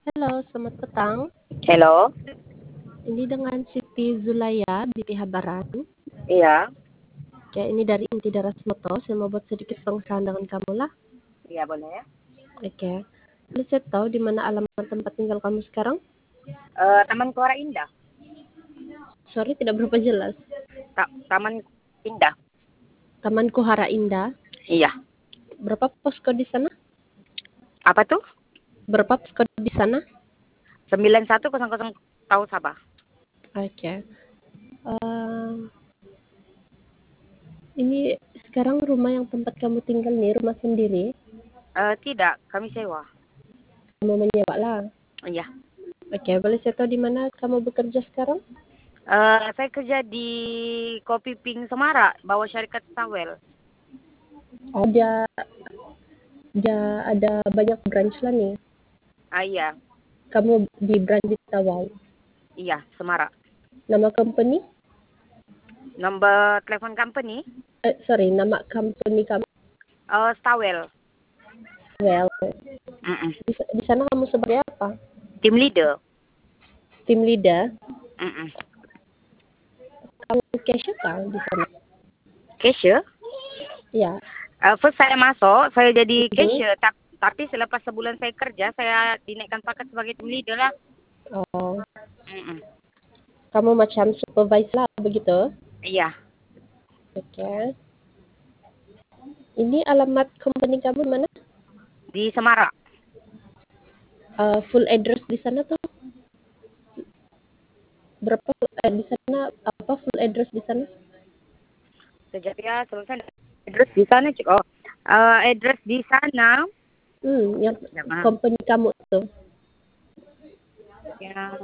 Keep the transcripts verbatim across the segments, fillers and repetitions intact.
Halo, selamat petang. Hello, Ini dengan Siti Zulaya di pihak Barat. iya, Ya, ini dari Inti Daras Moto. Saya mau buat sedikit pengesahan dengan kamu lah. iya boleh ya. Oke. Lalu saya tahu di mana alamat tempat tinggal kamu sekarang? Eh, Taman Kuara Indah, Sorry, tidak berapa jelas. Ta- Taman Indah, Taman Kuhara Indah. iya. Berapa posko di sana? Apa tuh? Berapa posko di sana? Sembilan satu kosong kosong tahu Sabah. Oke. Eh, ini sekarang rumah yang tempat kamu tinggal nih, rumah sendiri. Eh, tidak, kami sewa. Kamu menyewa lah. Iya. Oke, boleh saya tahu di mana kamu bekerja sekarang? Eh, saya kerja di Kopi Pink Semara, bawah syarikat Stawel. Ada, ada, ada banyak branch lah nih. Ah iya, Kamu di branch di Tawau. iya Semara. Nama company? Nomor telepon company, Eh, sorry, nama company kamu. eh Stawel. Well, Mm-mm. di, di sana kamu sebagai apa? Team leader. Tim leader. Mm-mm. Kamu cashier kan di sana? Cashier. Ya. Eh, first saya masuk, saya jadi Mhm. cashier. Ta- tapi selepas sebulan saya kerja, saya dinaikkan pangkat sebagai team leader lah. Oh, Mm-mm. kamu macam supervisor lah begitu? Iya, Oke. Ini alamat company kamu di mana? di Semara. Eh, full address di sana tuh berapa? Eh, di sana apa full address di sana? Sejak ya selesai address di sana. Cik. Oh, eh, address di sana. Hmm, yang Ya, maaf. company kamu tuh. Ya.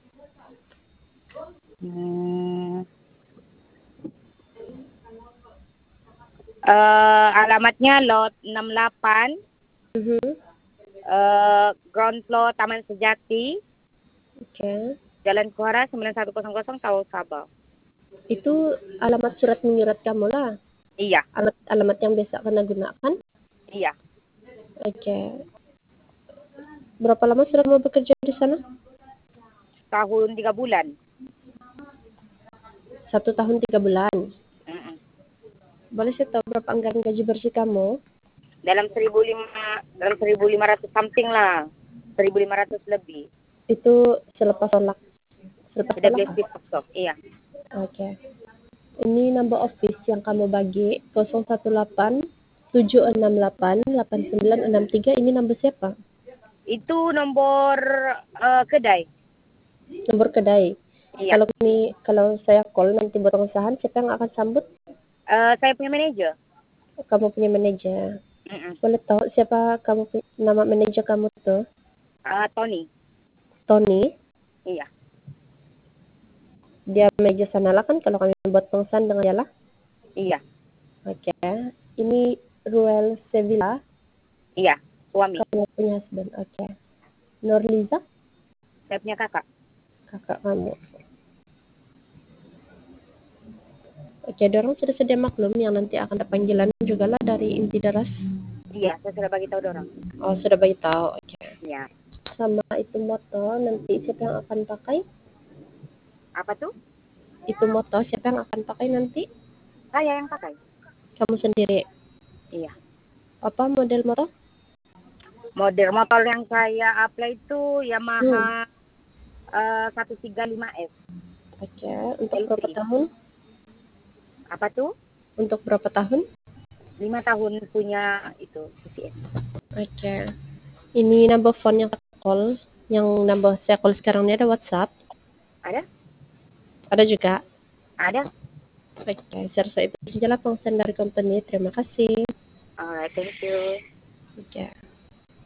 Hmm. Eh, alamatnya lot enam puluh delapan, Mhm. eh, ground floor Taman Sejati, Oke. Jalan Kuara sembilan satu kosong kosong Tawau Sabah. Itu alamat surat menyurat kamu lah. Iya, Alamat, alamat yang biasa kena gunakan. iya. Oke. Berapa lama sudah kamu bekerja di sana? Tahun tiga bulan. Satu tahun tiga bulan. Mm-mm. Boleh saya tahu berapa anggaran gaji bersih kamu? Dalam seribu lima dalam seribu lima ratus something lah, seribu lima ratus lebih. Itu selepas tolak. Selepas Sudah tolak. beli stop. Iya. Oke. Ini number office yang kamu bagi nol satu delapan tujuh enam delapan delapan sembilan enam tiga. Ini number siapa? Itu nomor eh, kedai. Nomor kedai. Iya. Kalau ini kalau saya call nanti buat pengesahan, siapa yang akan sambut? Eh, saya punya manajer. Kamu punya manajer. Mm-mm. Boleh tahu siapa kamu pu- nama manajer kamu tuh? Eh, Tony. Tony. Iya. Dia manajer sana lah kan kalau kami buat pengesahan dengan dia lah. Iya. Oke. Ini Ruel Sevilla. Iya. Suami. Kamu punya husband. Oke. Norliza. Saya punya kakak. Kakak kamu. Oke, dorong sudah sedia maklum yang nanti akan ada panggilan juga lah dari inti daras. Iya, saya sudah bagi tahu orang. Oh, sudah bagi tahu. Oke. Iya. Sama itu moto nanti siapa yang akan pakai? Apa tuh? Itu moto siapa yang akan pakai nanti? Saya yang pakai. Kamu sendiri. Iya. Apa model motor? Model motor yang saya apply itu Hmm. Yamaha eh, seratus tiga puluh lima S. Oke, untuk L berapa T. tahun? Apa tuh? Untuk berapa tahun? Lima tahun punya itu P C S. Oke. Ini number phone yang saya call, yang number saya call sekarang ini ada WhatsApp, Ada? ada juga. Ada? Oke, saya rasa itu sajalah pengesahan dari company. Terima kasih. Alright, thank you. Oke.